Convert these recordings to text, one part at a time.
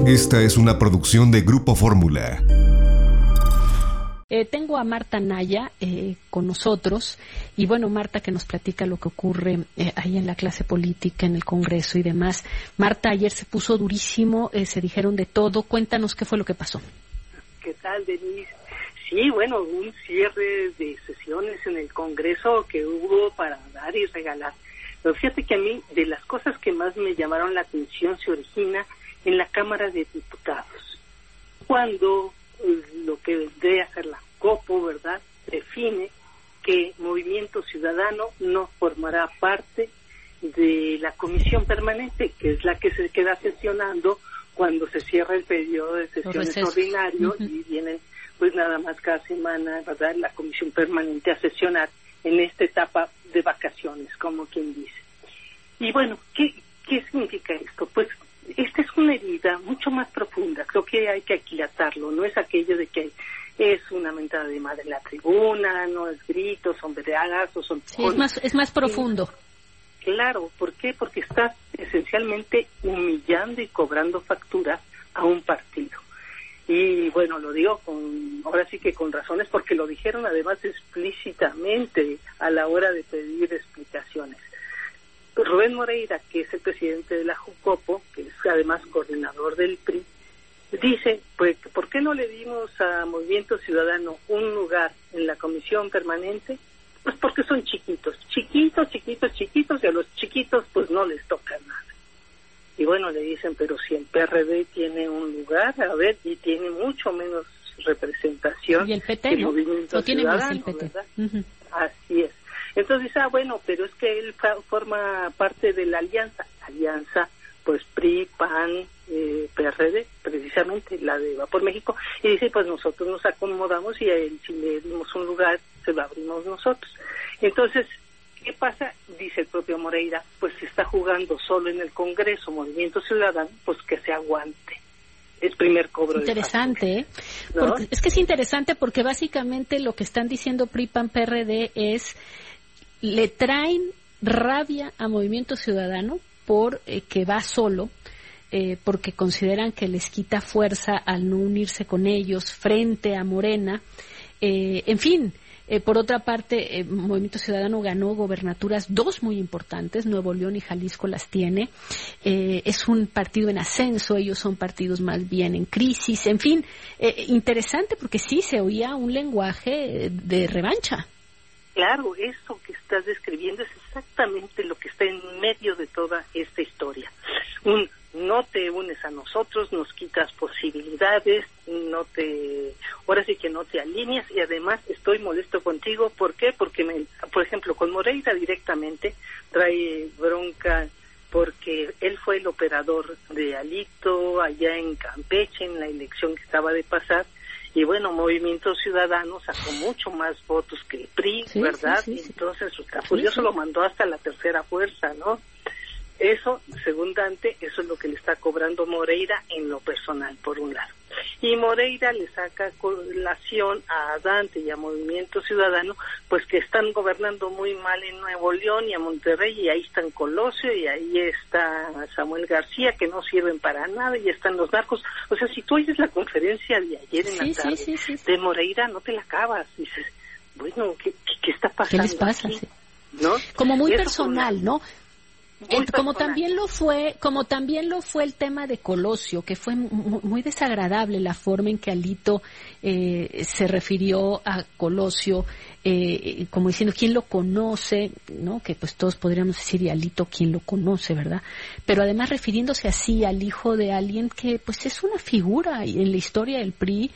Esta es una producción de Grupo Fórmula. Tengo a Marta Naya con nosotros, y bueno, Marta, que nos platica lo que ocurre ahí en la clase política, en el Congreso y demás. Marta, ayer se puso durísimo, se dijeron de todo. Cuéntanos qué fue lo que pasó. ¿Qué tal, Denise? Sí, bueno, un cierre de sesiones en el Congreso que hubo para dar y regalar. Pero fíjate que a mí, de las cosas que más me llamaron la atención, se origina en la Cámara de Diputados, cuando lo que vendría a ser la COPO, ¿verdad?, define que Movimiento Ciudadano no formará parte de la comisión permanente, que es la que se queda sesionando cuando se cierra el periodo de sesiones ordinario. Y vienen pues nada más cada semana, ¿verdad?, la comisión permanente a sesionar en esta etapa de vacaciones, como quien dice. Y bueno, ¿qué significa esto? Pues esta es una herida mucho más profunda, creo que hay que aquilatarlo, no es aquello de que es una mentada de madre en la tribuna, no es gritos, son vergazos, son... Sí, es más profundo. Claro, ¿por qué? Porque estás esencialmente humillando y cobrando facturas a un partido. Y bueno, lo digo ahora sí que con razones, porque lo dijeron además explícitamente a la hora de pedir explicaciones. Rubén Moreira, que es el presidente de la JUCOPO, que es además coordinador del PRI, dice, pues, ¿por qué no le dimos a Movimiento Ciudadano un lugar en la comisión permanente? Pues porque son chiquitos, y a los chiquitos pues no les toca nada. Y bueno, le dicen, pero si el PRD tiene un lugar, a ver, y tiene mucho menos representación. Y el PT, que ¿no? Movimiento ¿O tiene Ciudadano, más el PT? ¿verdad? Así es. Entonces, bueno, pero es que él forma parte de la alianza, pues PRI, PAN, PRD, precisamente la de Va por México, y dice, pues nosotros nos acomodamos y a él, si le dimos un lugar, se lo abrimos nosotros. Entonces, ¿qué pasa? Dice el propio Moreira, pues se está jugando solo en el Congreso, Movimiento Ciudadano, pues que se aguante. Es primer cobro. Interesante, ¿eh? ¿No? Porque, es que es interesante porque básicamente lo que están diciendo PRI, PAN, PRD es, le traen rabia a Movimiento Ciudadano por que va solo, porque consideran que les quita fuerza al no unirse con ellos frente a Morena. En fin, por otra parte, Movimiento Ciudadano ganó gobernaturas, 2 muy importantes, Nuevo León y Jalisco las tiene. Es un partido en ascenso, ellos son partidos más bien en crisis. En fin, interesante porque sí se oía un lenguaje de revancha. Claro, eso que estás describiendo es exactamente lo que está en medio de toda esta historia. No te unes a nosotros, nos quitas posibilidades, ahora sí que no te alineas, y además estoy molesto contigo. ¿Por qué? Porque, por ejemplo, con Moreira directamente trae bronca porque él fue el operador de Alito allá en Campeche en la elección que acaba de pasar. Y bueno, Movimiento Ciudadano sacó mucho más votos que el PRI, sí, ¿verdad? Sí. Entonces, eso lo mandó hasta la tercera fuerza, ¿no? Eso, según Dante, eso es lo que le está cobrando Moreira en lo personal, por un lado. Y Moreira le saca colación a Dante y a Movimiento Ciudadano, pues que están gobernando muy mal en Nuevo León y a Monterrey, y ahí están Colosio, y ahí está Samuel García, que no sirven para nada, y están los narcos. O sea, si tú oyes la conferencia de ayer en la tarde de Moreira, no te la acabas. Dices, bueno, ¿qué está pasando? ¿Qué les pasa? Aquí? ¿No? Como muy personal, ¿no? Como también lo fue el tema de Colosio, que fue muy desagradable la forma en que Alito se refirió a Colosio, como diciendo quién lo conoce, ¿no? Que pues todos podríamos decir, y Alito quién lo conoce, ¿verdad? Pero además refiriéndose así al hijo de alguien que pues es una figura en la historia del PRI,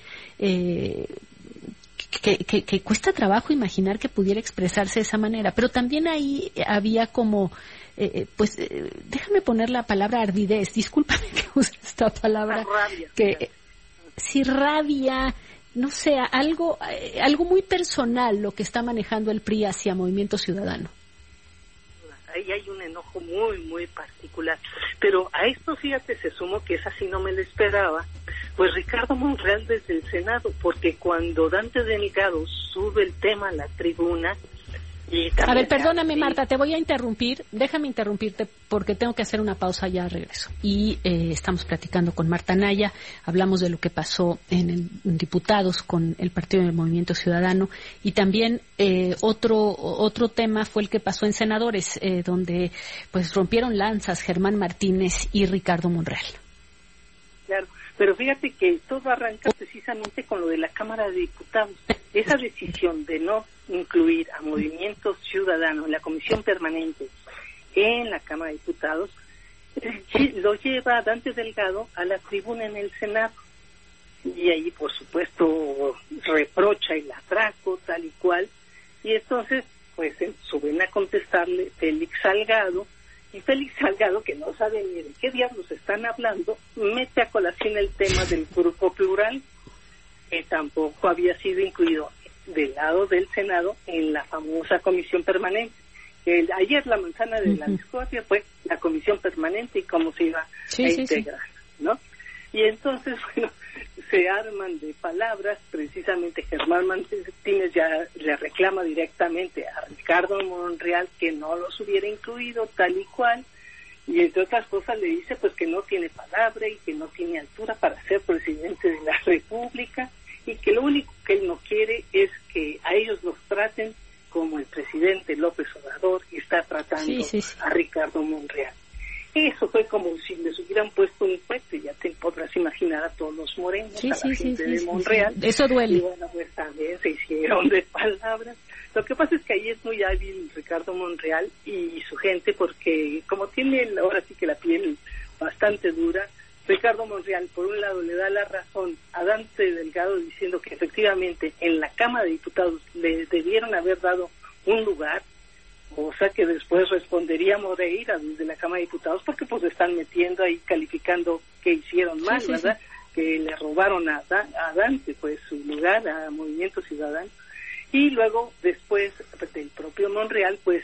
que cuesta trabajo imaginar que pudiera expresarse de esa manera. Pero también ahí había como déjame poner la palabra ardidez, discúlpame que use esta palabra, rabia, que si rabia, no sé, algo muy personal lo que está manejando el PRI hacia Movimiento Ciudadano. Ahí hay un enojo muy, muy particular. Pero a esto, fíjate, se sumó que esa sí no me lo esperaba, pues Ricardo Monreal desde el Senado, porque cuando Dante Delgado sube el tema a la tribuna, A ver, perdóname, Marta, te voy a interrumpir. Déjame interrumpirte porque tengo que hacer una pausa, ya regreso. Y estamos platicando con Marta Anaya. Hablamos de lo que pasó en diputados con el Partido del Movimiento Ciudadano. Y también otro tema fue el que pasó en senadores, donde pues rompieron lanzas Germán Martínez y Ricardo Monreal. Claro, pero fíjate que todo arranca precisamente con lo de la Cámara de Diputados. Esa decisión de no incluir a Movimiento Ciudadano en la Comisión Permanente en la Cámara de Diputados lo lleva a Dante Delgado a la tribuna en el Senado. Y ahí, por supuesto, reprocha el atraco, tal y cual. Y entonces, pues, suben a contestarle Félix Salgado. Y Félix Salgado, que no sabe ni de qué diablos están hablando, mete a colación el tema del Grupo Plural, que tampoco había sido incluido del lado del Senado en la famosa Comisión Permanente. Ayer la manzana de la discordia fue la Comisión Permanente y cómo se iba a integrar, ¿no? Y entonces, bueno, se arman de palabras. Precisamente Germán Martínez ya le reclama directamente a Ricardo Monreal que no los hubiera incluido tal y cual, y entre otras cosas le dice pues que no tiene palabra y que no tiene altura para ser presidente de la República, y que lo único que él no quiere es que a ellos los traten como el presidente López Obrador está tratando a Ricardo Monreal. Eso fue como si les hubieran puesto un puesto, y ya te podrás imaginar a todos los morenos, a la gente de Monreal. Eso duele. Y bueno, pues también se hicieron de palabras. Lo que pasa es que ahí es muy hábil Ricardo Monreal y su gente, porque como tiene ahora sí que la piel bastante dura, Ricardo Monreal, por un lado, le da la razón a Dante Delgado diciendo que efectivamente en la Cámara de Diputados le debieron haber dado un lugar, o sea que después respondería Moreira desde la Cámara de Diputados, porque pues están metiendo ahí, calificando que hicieron mal, ¿verdad? Que le robaron a Dante pues su lugar, a Movimiento Ciudadano. Y luego, después, el propio Monreal, pues,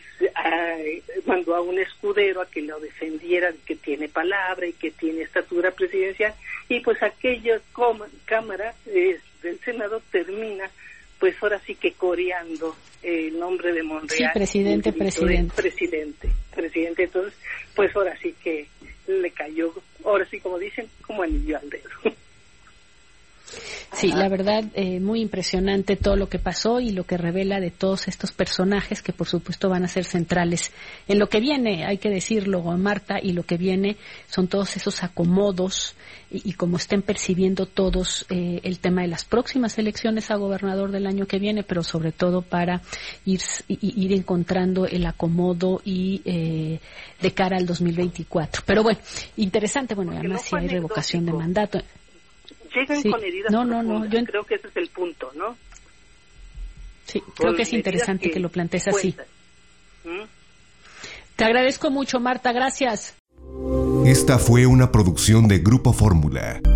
mandó a un escudero a que lo defendiera, de que tiene palabra y que tiene estatura presidencial, y pues aquella Cámara del Senado termina, pues ahora sí que coreando el nombre de Monreal. Sí, presidente. Entonces, pues ahora sí que le cayó, ahora sí como dicen, como anillo al dedo. Sí, la verdad, muy impresionante todo lo que pasó y lo que revela de todos estos personajes que por supuesto van a ser centrales en lo que viene, hay que decirlo, Marta, y lo que viene son todos esos acomodos y como estén percibiendo todos el tema de las próximas elecciones a gobernador del año que viene, pero sobre todo para ir encontrando el acomodo y de cara al 2024. Pero bueno, interesante, bueno, además si hay revocación de mandato. Llegan con heridas profundas. Yo creo que ese es el punto, ¿no? Sí, creo que es interesante que lo plantees así. Te agradezco mucho, Marta, gracias. Esta fue una producción de Grupo Fórmula.